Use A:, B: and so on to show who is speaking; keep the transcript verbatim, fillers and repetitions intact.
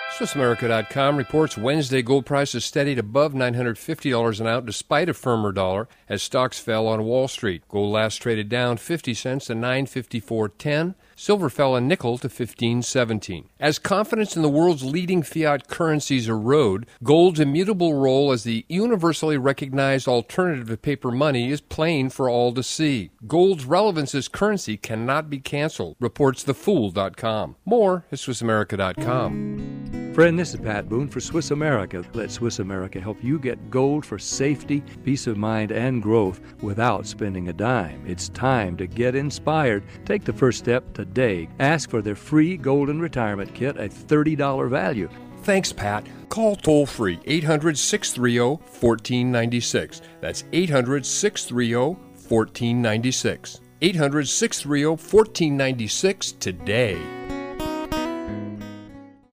A: Swiss America dot com reports Wednesday gold prices steadied above nine hundred fifty dollars an ounce despite a firmer dollar as stocks fell on Wall Street. Gold last traded down fifty cents to nine fifty-four ten. Silver fell a nickel to fifteen seventeen. As confidence in the world's leading fiat currencies erode, gold's immutable role as the universally recognized alternative to paper money is plain for all to see. Gold's relevance as currency cannot be canceled, reports the fool dot com. More at Swiss America dot com.
B: Friend, this is Pat Boone for Swiss America. Let Swiss America help you get gold for safety, peace of mind, and growth without spending a dime. It's time to get inspired. Take the first step today. Ask for their free Golden Retirement Kit, a thirty dollars value.
A: Thanks, Pat. Call toll-free eight hundred, six three zero, one four nine six. That's eight hundred, six three zero, one four nine six. eight hundred, six three zero, one four nine six today.